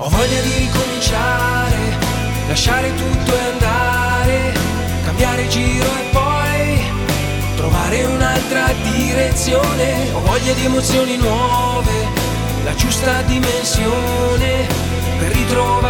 Ho voglia di ricominciare, lasciare tutto e andare, cambiare giro e poi trovare un'altra direzione. Ho voglia di emozioni nuove, la giusta dimensione per ritrovare